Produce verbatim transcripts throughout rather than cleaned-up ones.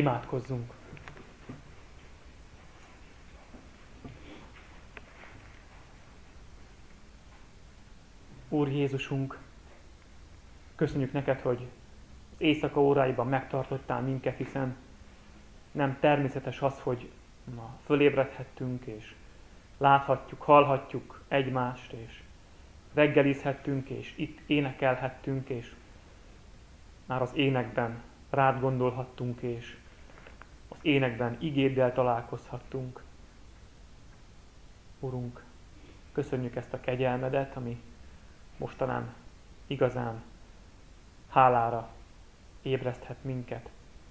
Imádkozzunk! Úr Jézusunk, köszönjük neked, hogy az éjszaka óráiban megtartottál minket, hiszen nem természetes az, hogy ma fölébredhettünk, és láthatjuk, hallhatjuk egymást, és reggelizhettünk, és itt énekelhettünk, és már az énekben rád gondolhattunk, és az énekben igéddel találkozhattunk. Urunk, köszönjük ezt a kegyelmedet, ami mostanán igazán hálára ébreszthet minket.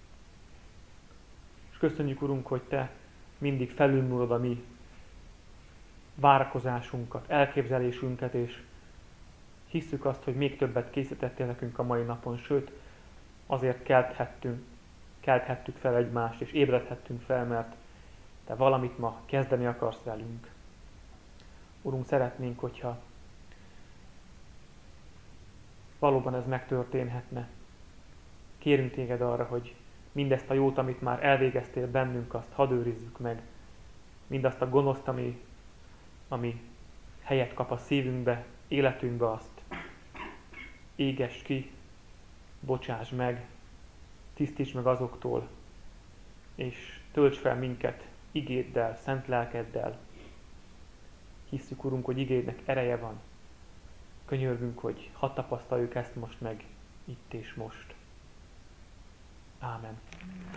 És köszönjük, Urunk, hogy Te mindig felülmúlod a mi várakozásunkat, elképzelésünket, és hisszük azt, hogy még többet készítettél nekünk a mai napon, sőt, azért kelthettünk, kelthettük fel egymást, és ébredhettünk fel, mert Te valamit ma kezdeni akarsz velünk. Urunk, szeretnénk, hogyha valóban ez megtörténhetne. Kérünk Téged arra, hogy mindezt a jót, amit már elvégeztél bennünk, azt hadd őrizzük meg. Mindazt a gonoszt, ami, ami helyet kap a szívünkbe, életünkbe, azt égess ki, bocsáss meg, tisztíts meg azoktól, és tölts fel minket igéddel, szent lelkeddel. Hisszük, Urunk, hogy igédnek ereje van. Könyörgünk, hogy hadd tapasztaljuk ezt most meg, itt és most. Ámen.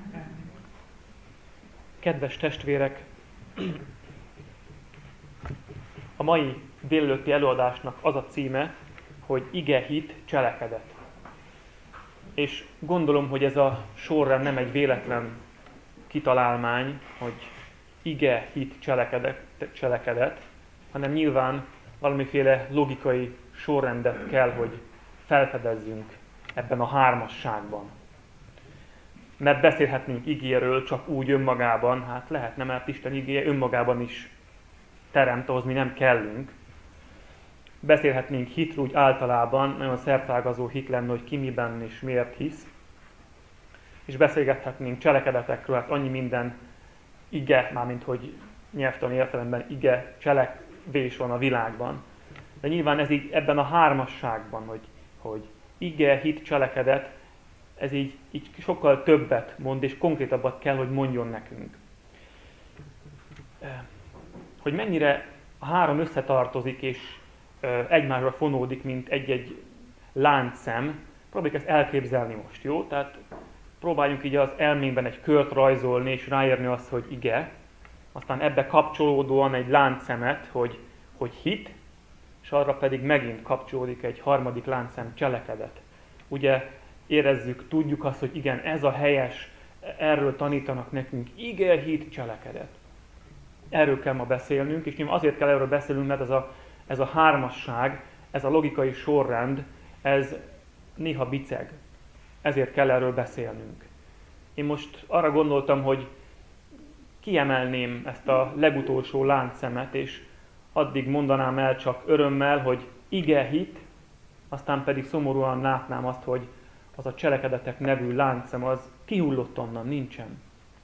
Kedves testvérek, a mai délelőtti előadásnak az a címe, hogy ige, hit, cselekedet. És gondolom, hogy ez a sorrend nem egy véletlen kitalálmány, hogy ige, hit, cselekedet, cselekedet, hanem nyilván valamiféle logikai sorrendet kell, hogy felfedezzünk ebben a hármasságban. Mert beszélhetnénk igéről csak úgy önmagában, hát lehetne, mert Isten igéje önmagában is teremt, ahhoz mi nem kellünk. Beszélhetnénk hitről úgy általában, nagyon szertágazó hit lenne, hogy ki miben és miért hisz. És beszélgethetnénk cselekedetekről, hát annyi minden ige, mármint hogy nyelvtani értelemben ige, cselekvés van a világban. De nyilván ez így ebben a hármasságban, hogy, hogy ige, hit, cselekedet, ez így, így sokkal többet mond, és konkrétabbat kell, hogy mondjon nekünk. Hogy mennyire a három összetartozik, és egymásra fonódik, mint egy-egy láncszem, próbáljuk ezt elképzelni most, jó? Tehát próbáljunk így az elménkben egy kört rajzolni, és ráírni azt, hogy ige, aztán ebbe kapcsolódóan egy láncszemet, hogy, hogy hit, és arra pedig megint kapcsolódik egy harmadik láncszem, cselekedet. Ugye érezzük, tudjuk azt, hogy igen, ez a helyes, erről tanítanak nekünk, ige, hit, cselekedet. Erről kell ma beszélnünk, és nyilván azért kell erről beszélnünk, mert ez a, ez a hármasság, ez a logikai sorrend, ez néha biceg. Ezért kell erről beszélnünk. Én most arra gondoltam, hogy kiemelném ezt a legutolsó láncszemet, és addig mondanám el csak örömmel, hogy ige, hit, aztán pedig szomorúan látnám azt, hogy az a cselekedetek nevű láncszem az kihullott onnan, nincsen.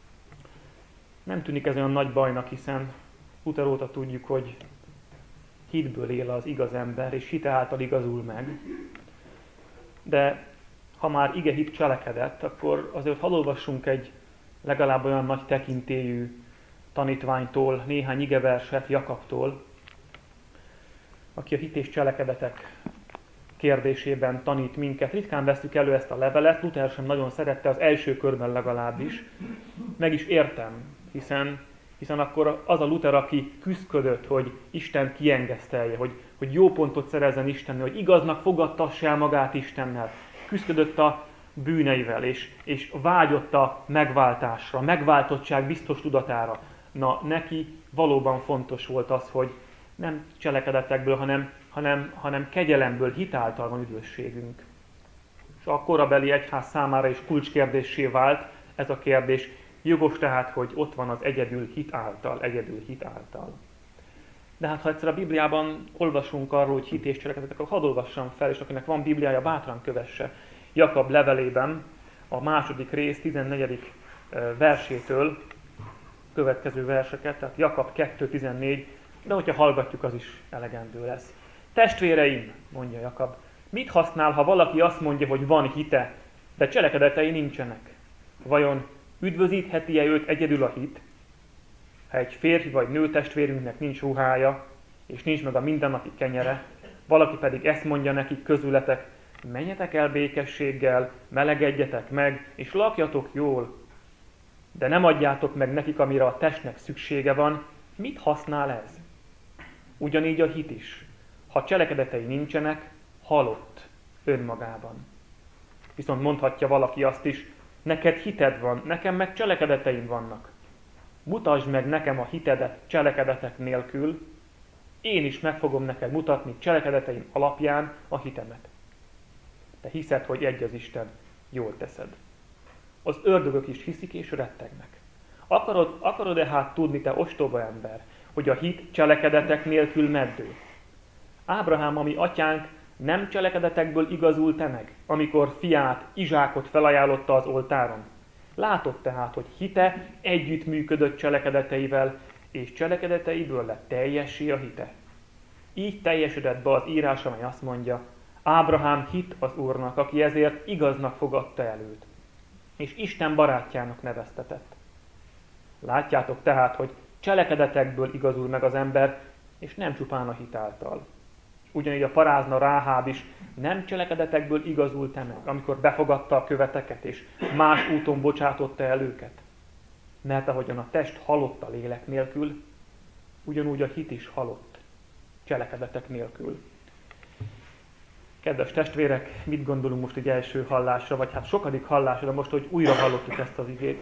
Nem tűnik ez olyan nagy bajnak, hiszen Luther óta tudjuk, hogy hitből él az igaz ember, és hite által igazul meg. De ha már ige, hit, cselekedett, akkor azért felolvassunk egy legalább olyan nagy tekintélyű tanítványtól néhány igeverset, Jakabtól, aki a hit és cselekedetek kérdésében tanít minket. Ritkán vesztük elő ezt a levelet, Luther sem nagyon szerette, az első körben legalábbis. Meg is értem, hiszen, hiszen akkor az a Luther, aki küszködött, hogy Isten kiengesztelje, hogy, hogy jó pontot szerezzen Istennél, hogy igaznak fogadtassa el magát Istennel. Küszködött a bűneivel, és, és vágyott a megváltásra, a megváltottság biztos tudatára. Na, neki valóban fontos volt az, hogy nem cselekedetekből, hanem, hanem, hanem kegyelemből, hitáltal van üdvösségünk. És a korabeli egyház számára is kulcskérdéssé vált ez a kérdés. Jogos tehát, hogy ott van az egyedül hit által, egyedül hit által. De hát ha egyszer a Bibliában olvasunk arról, hogy hit és cselekedet, akkor hadd olvassam fel, és akinek van Bibliája, bátran kövesse. Jakab levelében a második rész, tizennegyedik versétől, következő verseket, tehát Jakab kettő tizennégy, de hogyha hallgatjuk, az is elegendő lesz. Testvéreim, mondja Jakab, mit használ, ha valaki azt mondja, hogy van hite, de cselekedetei nincsenek? Vajon üdvözítheti-e őt egyedül a hit? Ha egy férfi vagy nő testvérünknek nincs ruhája, és nincs meg a mindennapi kenyere, valaki pedig ezt mondja nekik közületek, menjetek el békességgel, melegedjetek meg, és lakjatok jól, de nem adjátok meg nekik, amire a testnek szüksége van, mit használ ez? Ugyanígy a hit is. Ha cselekedetei nincsenek, halott önmagában. Viszont mondhatja valaki azt is, neked hited van, nekem meg cselekedeteim vannak. Mutasd meg nekem a hitedet cselekedetek nélkül, én is meg fogom neked mutatni cselekedeteim alapján a hitemet. Te hiszed, hogy egy az Isten, jól teszed. Az ördögök is hiszik és rettegnek. Akarod, akarod-e hát tudni, te ostoba ember, hogy a hit cselekedetek nélkül meddő? Ábrahám, ami atyánk, nem cselekedetekből igazult-e meg, amikor fiát, Izsákot felajánlotta az oltáron? Látod tehát, hogy hite együttműködött cselekedeteivel, és cselekedeteiből lett teljessé a hite. Így teljesedett be az írás, amely azt mondja, Ábrahám hit az Úrnak, aki ezért igaznak fogadta el őt, és Isten barátjának neveztetett. Látjátok tehát, hogy cselekedetekből igazul meg az ember, és nem csupán a hit által. Ugyanígy a parázna Ráháb is nem cselekedetekből igazult meg, amikor befogadta a követeket, és más úton bocsátotta el őket. Mert ahogyan a test halott a lélek nélkül, ugyanúgy a hit is halott cselekedetek nélkül. Kedves testvérek, mit gondolunk most egy első hallásra, vagy hát sokadik hallásra, de most, hogy újra hallottuk ezt az igét.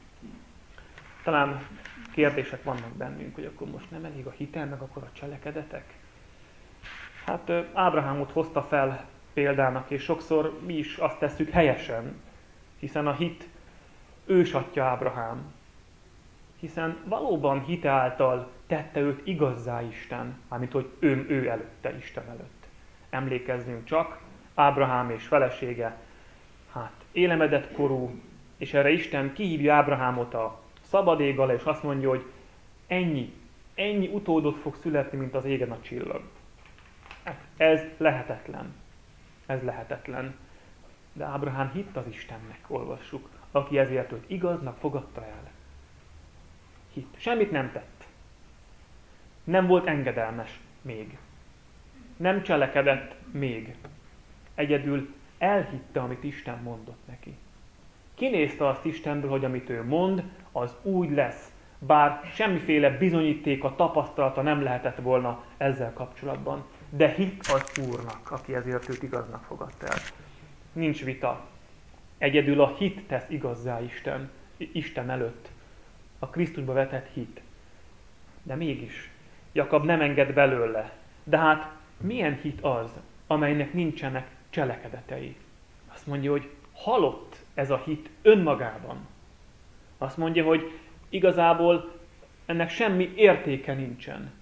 Talán kérdések vannak bennünk, hogy akkor most nem elég a hitel, meg akkor a cselekedetek? Hát Ábrahámot hozta fel példának, és sokszor mi is azt tesszük helyesen, hiszen a hit ősatja Ábrahám. Hiszen valóban hite által tette őt igazzá Isten, mármint hogy ő, ő előtte, Isten előtt. Emlékezzünk csak, Ábrahám és felesége, hát élemedett korú, és erre Isten kihívja Ábrahámot a szabad ég alá, és azt mondja, hogy ennyi, ennyi utódot fog születni, mint az égen a csillag. Ez lehetetlen. Ez lehetetlen. De Ábrahám hitt az Istennek, olvassuk, aki ezért őt igaznak fogadta el. Hitt. Semmit nem tett. Nem volt engedelmes még. Nem cselekedett még. Egyedül elhitte, amit Isten mondott neki. Kinézte azt Istenből, hogy amit ő mond, az úgy lesz. Bár semmiféle bizonyítéka, tapasztalata nem lehetett volna ezzel kapcsolatban. De hitt az Úrnak, aki ezért őt igaznak fogadta el. Nincs vita. Egyedül a hit tesz igazzá Isten, Isten előtt. A Krisztusba vetett hit. De mégis, Jakab nem enged belőle. De hát milyen hit az, amelynek nincsenek cselekedetei? Azt mondja, hogy halott ez a hit önmagában. Azt mondja, hogy igazából ennek semmi értéke nincsen.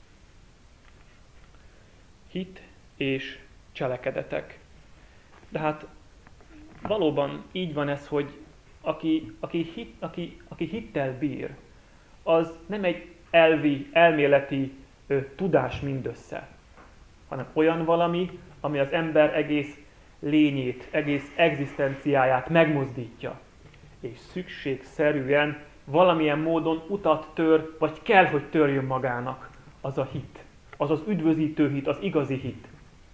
Hit és cselekedetek. De hát valóban így van ez, hogy aki, aki, hit, aki, aki hittel bír, az nem egy elvi, elméleti ö, tudás mindössze, hanem olyan valami, ami az ember egész lényét, egész egzisztenciáját megmozdítja, és szükségszerűen valamilyen módon utat tör, vagy kell, hogy törjön magának az a hit. Az az üdvözítő hit, az igazi hit.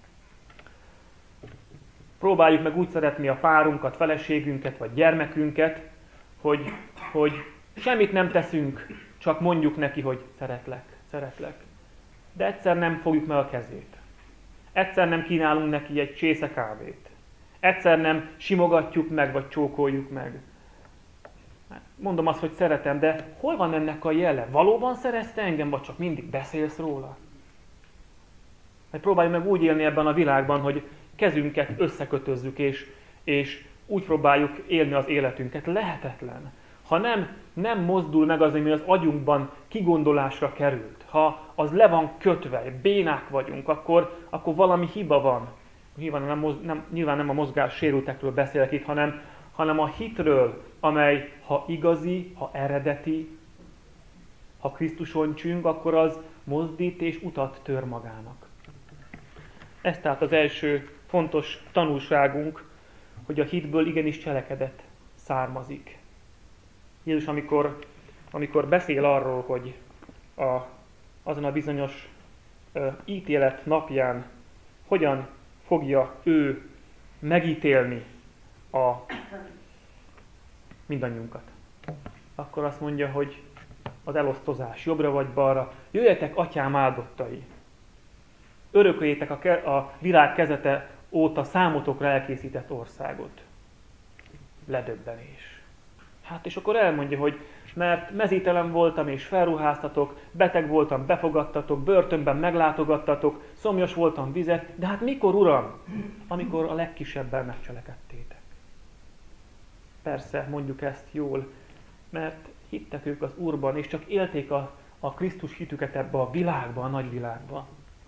Próbáljuk meg úgy szeretni a párunkat, feleségünket, vagy gyermekünket, hogy, hogy semmit nem teszünk, csak mondjuk neki, hogy szeretlek, szeretlek. De egyszer nem fogjuk meg a kezét. Egyszer nem kínálunk neki egy csésze kávét. Egyszer nem simogatjuk meg, vagy csókoljuk meg. Mondom azt, hogy szeretem, de hol van ennek a jele? Valóban szerezte engem, vagy csak mindig beszélsz róla? Mert próbáljuk meg úgy élni ebben a világban, hogy kezünket összekötözzük, és, és úgy próbáljuk élni az életünket. Lehetetlen. Ha nem, nem mozdul meg az, ami az agyunkban kigondolásra került, ha az le van kötve, bénák vagyunk, akkor, akkor valami hiba van. Nyilván nem, nem, nyilván nem a mozgás sérültekről beszélek itt, hanem, hanem a hitről, amely ha igazi, ha eredeti, ha Krisztuson csüng, akkor az mozdít és utat tör magának. Ez tehát az első fontos tanulságunk, hogy a hitből igenis cselekedet származik. Jézus, amikor, amikor beszél arról, hogy a, azon a bizonyos ö, ítélet napján hogyan fogja ő megítélni a mindannyiunkat, akkor azt mondja, hogy az elosztozás jobbra vagy balra, jöjjetek, atyám áldottai, örököljétek a, ke- a világ kezete óta számotokra elkészített országot. Ledöbbenés. Hát és akkor elmondja, hogy mert mezítelen voltam és felruháztatok, beteg voltam, befogadtatok, börtönben meglátogattatok, szomjas voltam vizet, de hát mikor, Uram? Amikor a legkisebben megcselekedtétek. Persze, mondjuk ezt jól, mert hittek ők az Úrban, és csak élték a, a Krisztus hitüket ebbe a világba, a nagy világba.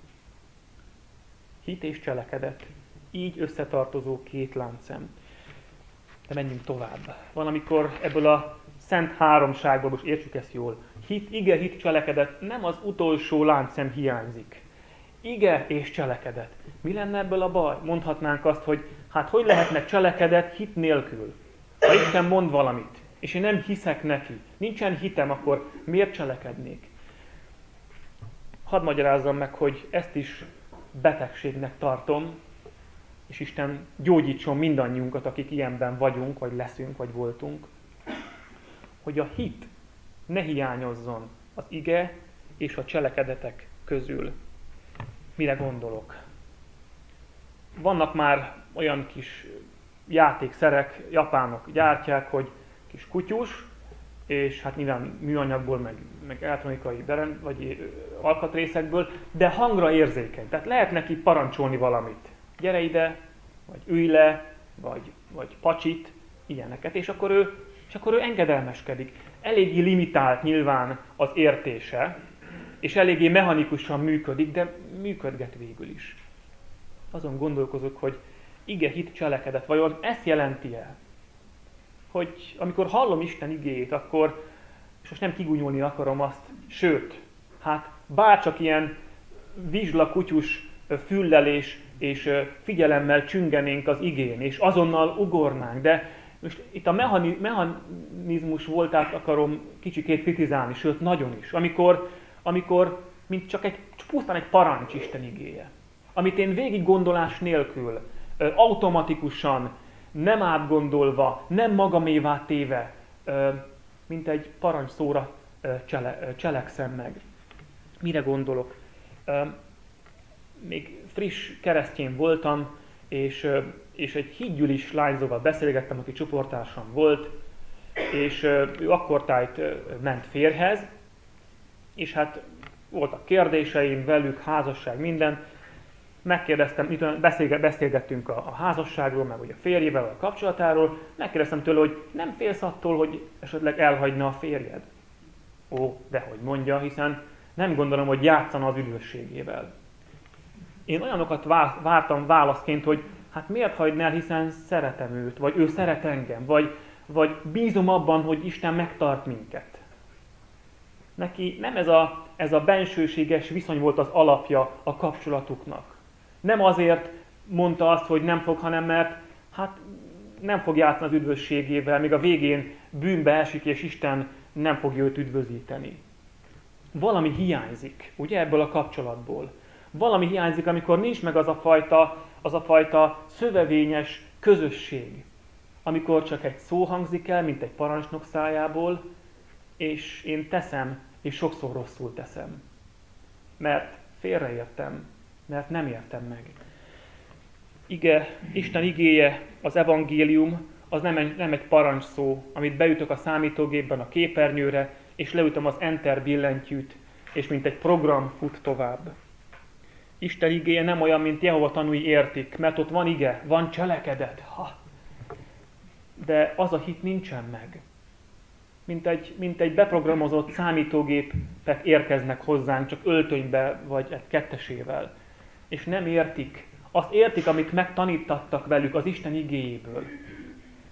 Hit és cselekedet. Így összetartozó két láncszem. De menjünk tovább. Van, amikor ebből a szent háromságból, most értsük ezt jól, hit, ige, hit, cselekedet, nem az utolsó láncszem hiányzik. Ige és cselekedet. Mi lenne ebből a baj? Mondhatnánk azt, hogy hát hogy lehetne cselekedet hit nélkül? Ha Isten mond valamit, és én nem hiszek neki, nincsen hitem, akkor miért cselekednék? Hadd magyarázzam meg, hogy ezt is betegségnek tartom, és Isten gyógyítson mindannyiunkat, akik ilyenben vagyunk, vagy leszünk, vagy voltunk, hogy a hit ne hiányozzon az ige és a cselekedetek közül. Mire gondolok? Vannak már olyan kis játékszerek, japánok gyártják, hogy kis kutyus, és hát nyilván műanyagból, meg, meg elektronikai berend, vagy alkatrészekből, de hangra érzékeny. Tehát lehet neki parancsolni valamit. Gyere ide, vagy ülj le, vagy, vagy pacsit, ilyeneket, és akkor, ő, és akkor ő engedelmeskedik. Eléggé limitált nyilván az értése, és eléggé mechanikusan működik, de működget végül is. Azon gondolkozok, hogy ige, hit, cselekedet, vajon ezt jelenti-e? Hogy amikor hallom Isten igéjét, akkor, és most nem kigúnyolni akarom azt, sőt, hát bárcsak ilyen vizslakutyus füllel és, és figyelemmel csüngenénk az igén, és azonnal ugornánk, de most itt a mechani, mechanizmus voltát akarom kicsikét kritizálni, sőt, nagyon is. Amikor, amikor mint csak egy, pusztán egy parancs Isten igéje, amit én végig gondolás nélkül, automatikusan, nem átgondolva, nem magamévá téve, mint egy parancsszóra csele, cselekszem meg. Mire gondolok? Még friss keresztény voltam, és, és egy hídgyűlis lányzóval beszélgettem, aki csoporttársam volt, és ő akkortájt ment férjhez, és hát voltak kérdéseim velük, házasság, minden. Megkérdeztem, beszélgettünk a, a házasságról, meg a férjével, a kapcsolatáról, megkérdeztem tőle, hogy nem félsz attól, hogy esetleg elhagyna a férjed? Ó, dehogy mondja, hiszen nem gondolom, hogy játszana az üdvösségével. Én olyanokat vártam válaszként, hogy hát miért hagyná el, hiszen szeretem őt, vagy ő szeret engem, vagy, vagy bízom abban, hogy Isten megtart minket. Neki nem ez a, ez a bensőséges viszony volt az alapja a kapcsolatuknak. Nem azért mondta azt, hogy nem fog, hanem mert hát nem fog játszani az üdvösségével, még a végén bűnbe esik, és Isten nem fogja őt üdvözíteni. Valami hiányzik, ugye, ebből a kapcsolatból. Valami hiányzik, amikor nincs meg az a fajta, az a fajta szövevényes közösség, amikor csak egy szó hangzik el, mint egy parancsnok szájából, és én teszem, és sokszor rosszul teszem. Mert félreértem, mert nem értem meg. Ige, Isten igéje, az evangélium, az nem egy, nem egy parancsszó, amit beütök a számítógépben a képernyőre, és leütöm az Enter billentyűt, és mint egy program fut tovább. Isten igéje nem olyan, mint Jehova tanúi értik, mert ott van ige, van cselekedet. Ha. De az a hit nincsen meg. Mint egy, mint egy beprogramozott számítógépek érkeznek hozzánk, csak öltönybe vagy egy kettesével. És nem értik. Azt értik, amit megtanítattak velük az Isten igéjéből.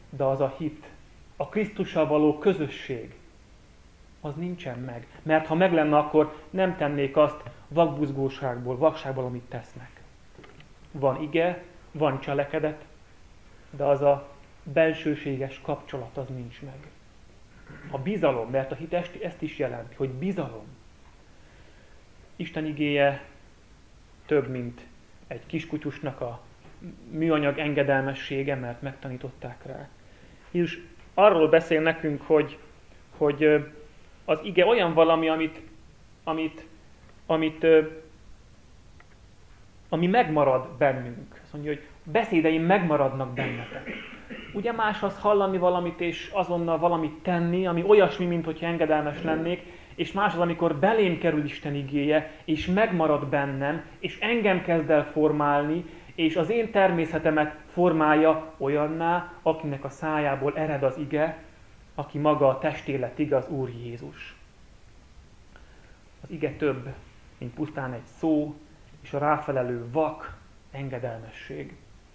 de az a hit, a Krisztussal való közösség, az nincsen meg. Mert ha meg lenne, akkor nem tennék azt vakbuzgóságból, vakságból, amit tesznek. Van ige, van cselekedet, de az a bensőséges kapcsolat az nincs meg. A bizalom, mert a hit ezt is jelenti, hogy bizalom. Isten igéje több, mint egy kiskutyusnak a műanyag engedelmessége, mert megtanították rá. Jézus arról beszél nekünk, hogy, hogy az ige olyan valami, amit, amit, amit, ami megmarad bennünk. Azt mondja, hogy beszédeim megmaradnak bennetek. Ugye más az hallani valamit, és azonnal valamit tenni, ami olyasmi, mint hogyha engedelmes lennék, és más az, amikor belém kerül Isten igéje, és megmarad bennem, és engem kezd el formálni, és az én természetemet formálja olyanná, akinek a szájából ered az ige, aki maga a testélet igaz, Úr Jézus. Az ige több, mint pusztán egy szó, és a ráfelelő vak engedelmesség.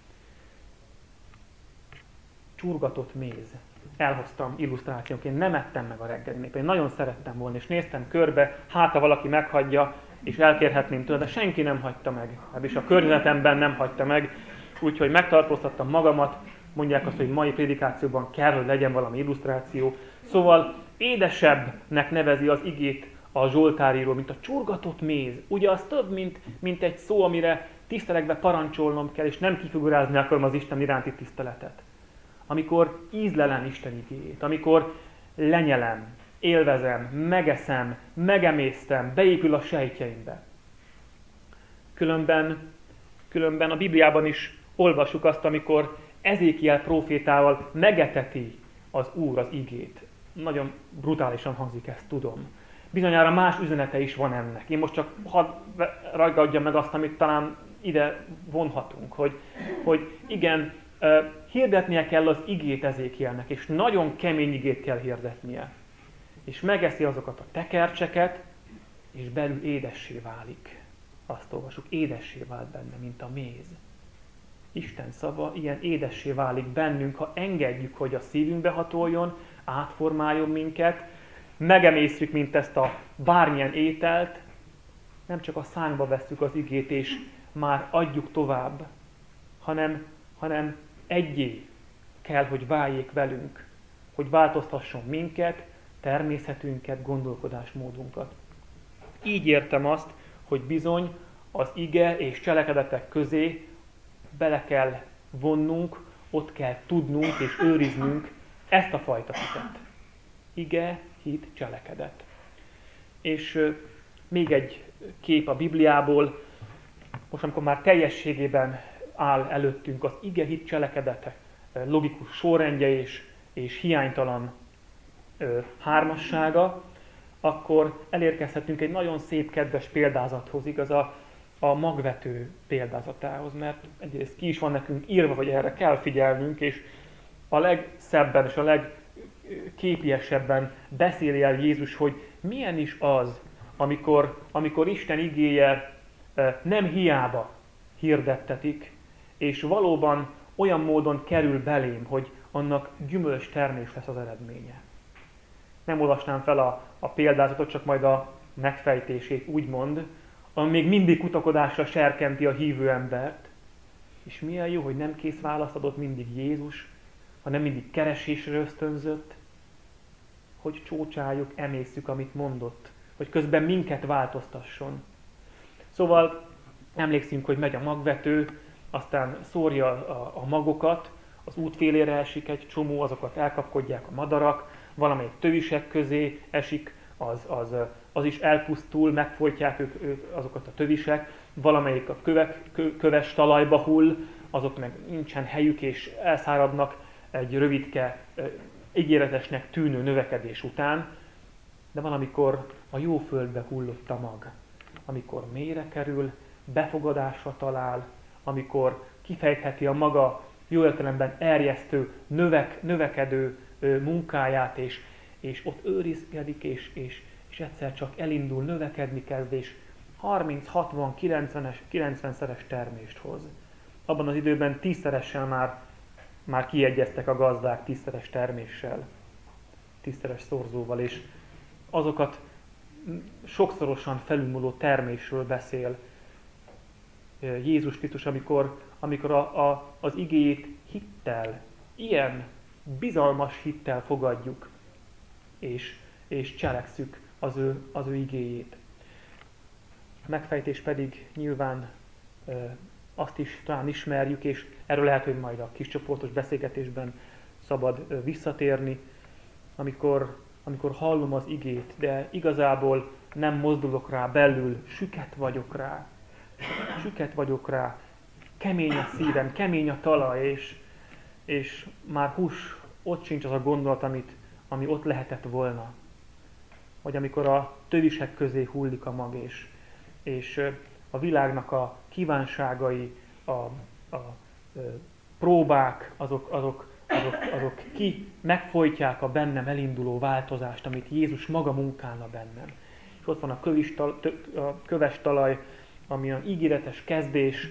Csurgatott méz. Elhoztam illusztrációként, nem ettem meg a reggelinét, én nagyon szerettem volna, és néztem körbe, hát ha valaki meghagyja, és elkérhetném tőle, de senki nem hagyta meg. És a környezetemben nem hagyta meg, úgyhogy megtartóztattam magamat, mondják azt, hogy mai prédikációban kell, hogy legyen valami illusztráció. Szóval édesebbnek nevezi az igét a zsoltáríró, mint a csurgatott méz. Ugye az több, mint, mint egy szó, amire tisztelegve parancsolnom kell, és nem kifigurázni akarom az Isten iránti tiszteletet. Amikor ízlelem Isten igéjét, amikor lenyelem, élvezem, megeszem, megemésztem, beépül a sejtjeimbe. Különben, különben a Bibliában is olvassuk azt, amikor Ezékiel prófétával megeteti az Úr az igét. Nagyon brutálisan hangzik, ezt tudom. Bizonyára más üzenete is van ennek. Én most csak hadd ragadjam meg azt, amit talán ide vonhatunk, hogy, hogy igen, hirdetnie kell az igét Ezékielnek, és nagyon kemény igét kell hirdetnie. És megeszi azokat a tekercseket, és belül édessé válik. Azt olvasjuk, édessé vált benne, mint a méz. Isten szava ilyen édessé válik bennünk, ha engedjük, hogy a szívünkbe hatoljon, átformáljon minket, megemészjük, mint ezt a bármilyen ételt, nem csak a szánkba vesszük az igét, és már adjuk tovább, hanem, hanem egyé kell, hogy váljék velünk, hogy változtasson minket, természetünket, gondolkodásmódunkat. Így értem azt, hogy bizony az ige és cselekedetek közé bele kell vonnunk, ott kell tudnunk és őriznünk ezt a fajta hitet. Ige, hit, cselekedet. És euh, még egy kép a Bibliából, most amikor már teljességében áll előttünk az ige, hit, cselekedetek logikus sorrendje és, és hiánytalan ö, hármassága, akkor elérkezhetünk egy nagyon szép, kedves példázathoz, igaz, a, a magvető példázatához, mert egyrészt ki is van nekünk írva, hogy erre kell figyelnünk, és a legszebben és a legképiesebben beszéli el Jézus, hogy milyen is az, amikor, amikor Isten igéje nem hiába hirdettetik, és valóban olyan módon kerül belém, hogy annak gyümölcs termés lesz az eredménye. Nem olvasnám fel a, a példázatot, csak majd a megfejtését úgymond, ami még mindig kutakodásra serkenti a hívő embert. És milyen jó, hogy nem kész választ adott mindig Jézus, hanem mindig keresésre ösztönzött, hogy csócsáljuk, emészszük, amit mondott, hogy közben minket változtasson. Szóval emlékszünk, hogy megy a magvető, aztán szórja a, a magokat, az útfélére esik egy csomó, azokat elkapkodják a madarak, valamelyik tövisek közé esik, az, az, az is elpusztul, megfojtják ők, ők, azokat a tövisek, valamelyik a kövek, kö, köves talajba hull, azok meg nincsen helyük és elszáradnak egy rövidke, ígéretesnek tűnő növekedés után, de van, amikor a jó földbe hullott a mag, amikor mélyre kerül, befogadásra talál, amikor kifejtheti a maga jó értelemben erjesztő, növek, növekedő munkáját, és, és ott őrizkedik, és, és, és egyszer csak elindul, növekedni kezd, és harminc, hatvan, kilencven, kilencvenszeres termést hoz. Abban az időben tízszeresen már már kiegyeztek a gazdák tízszeres terméssel, tízszeres szorzóval, és azokat sokszorosan felülmúló termésről beszél Jézus Krisztus, amikor, amikor a, a, az igéjét hittel, ilyen bizalmas hittel fogadjuk, és, és cselekszük az ő, az ő igéjét. A megfejtés pedig nyilván e, azt is talán ismerjük, és erről lehet, hogy majd a kiscsoportos beszélgetésben szabad e, visszatérni, amikor, amikor hallom az igét, de igazából nem mozdulok rá belül, süket vagyok rá, süket vagyok rá, kemény a szívem, kemény a talaj, és, és már hús, ott sincs az a gondolat, amit, ami ott lehetett volna. Vagy amikor a tövisek közé hullik a mag, és, és a világnak a kívánságai, a, a, a próbák, azok, azok, azok, azok ki megfojtják a bennem elinduló változást, amit Jézus maga munkálna bennem. És ott van a, kövis, a köves talaj, ami a ígéretes kezdés,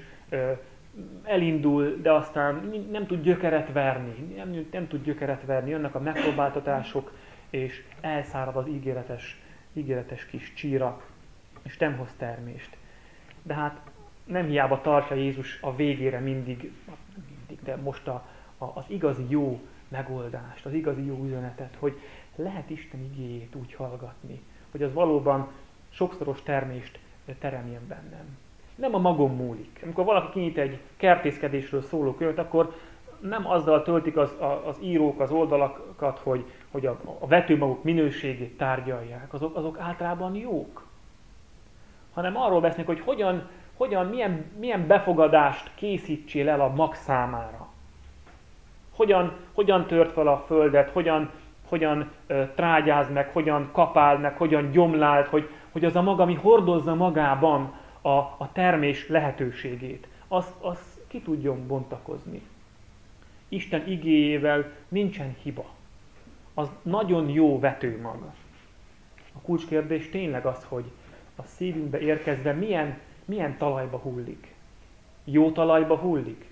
elindul, de aztán nem tud gyökeret verni, nem, nem tud gyökeret verni, jönnek a megpróbáltatások, és elszárad az ígéretes, ígéretes kis csíra, és nem hoz termést. De hát nem hiába tartja Jézus a végére mindig, mindig de most a, a, az igazi jó megoldást, az igazi jó üzenetet, hogy lehet Isten igéjét úgy hallgatni, hogy az valóban sokszoros termést teremjen bennem. Nem a magom múlik. Amikor valaki kinyit egy kertészkedésről szóló könyvet, akkor nem azzal töltik az, a, az írók az oldalakat, hogy, hogy a, a vetőmagok minőségét tárgyalják. Azok, azok általában jók. Hanem arról beszélnek, hogy hogyan, hogyan milyen, milyen befogadást készítsél el a mag számára. Hogyan, hogyan tört fel a földet, hogyan, hogyan uh, trágyáz meg, hogyan kapál meg, hogyan gyomlált, hogy, hogy az a mag, ami hordozza magában a, a termés lehetőségét, azt, azt ki tudjon bontakozni. Isten igéjével nincsen hiba. Az nagyon jó vetőmag. A kulcskérdés tényleg az, hogy a szívünkbe érkezve milyen, milyen talajba hullik. Jó talajba hullik?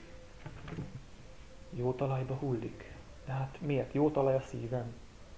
Jó talajba hullik. De hát miért? Jó talaj a szívem.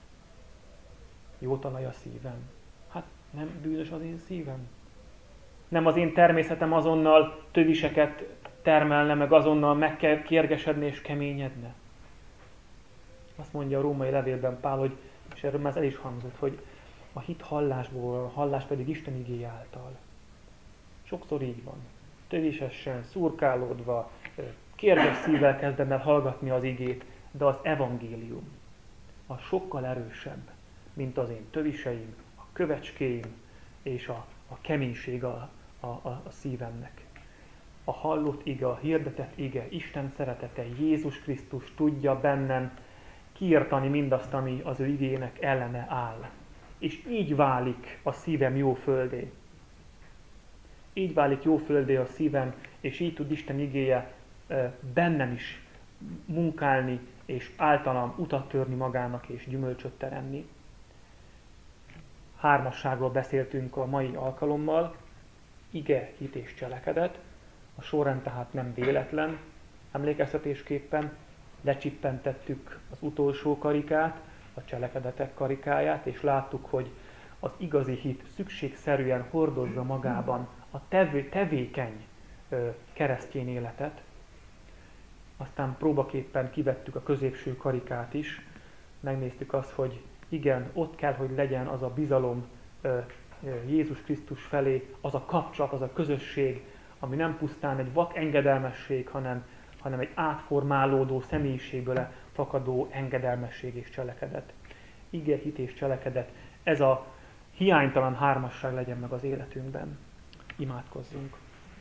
Jó talaj a szívem. Hát nem bűnös az én szívem. Nem az én természetem azonnal töviseket termelne, meg azonnal meg kell kérgesedni és keményedne. Azt mondja a római levélben Pál, hogy, és erről már el is hangzott, hogy a hit hallásból, a hallás pedig Isten igéje által. Sokszor így van. Tövisesen, szurkálódva, kérges szívvel kezdem el hallgatni az igét, de az evangélium az sokkal erősebb, mint az én töviseim, a kövecskéim és a, a keménység a, a, a, a szívemnek. A hallott ige, a hirdetett ige, Isten szeretete, Jézus Krisztus tudja bennem kiirtani mindazt, ami az ő igének ellene áll. És így válik a szívem jó földé. Így válik jó földé a szívem, és így tud Isten igéje bennem is munkálni, és általam utat törni magának, és gyümölcsöt teremni. Hármasságról beszéltünk a mai alkalommal, ige, hit és cselekedet. A sorrend tehát nem véletlen. Emlékeztetésképpen lecsippentettük az utolsó karikát, a cselekedetek karikáját, és láttuk, hogy az igazi hit szükségszerűen hordozza magában a tevő, tevékeny ö, keresztény életet. Aztán próbaképpen kivettük a középső karikát is, megnéztük azt, hogy igen, ott kell, hogy legyen az a bizalom ö, Jézus Krisztus felé, az a kapcsolat, az a közösség, ami nem pusztán egy vak engedelmesség, hanem, hanem egy átformálódó személyiségből fakadó engedelmesség és cselekedet. Ige, hit és cselekedet, ez a hiánytalan hármasság legyen meg az életünkben. Imádkozzunk.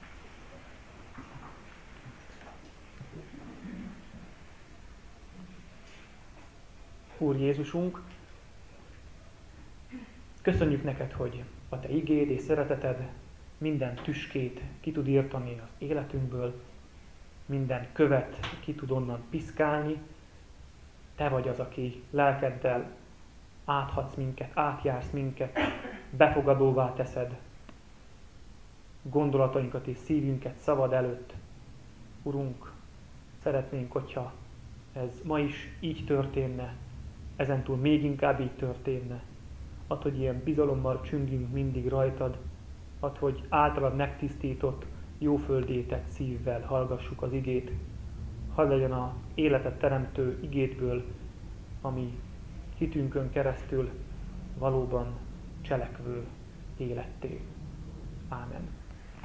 Úr Jézusunk, köszönjük neked, hogy a te igéd és szereteted minden tüskét ki tud írtani az életünkből, minden követ ki tud onnan piszkálni. Te vagy az, aki lelkeddel áthatsz minket, átjársz minket, befogadóvá teszed gondolatainkat és szívünket szavad előtt. Urunk, szeretnénk, hogyha ez ma is így történne, ezentúl még inkább így történne. Add, hogy ilyen bizalommal csüngünk mindig rajtad, add, hogy általad megtisztított, jóföldétett szívvel hallgassuk az igét. Hadd legyen a életet teremtő igétből, ami hitünkön keresztül valóban cselekvő életté. Ámen.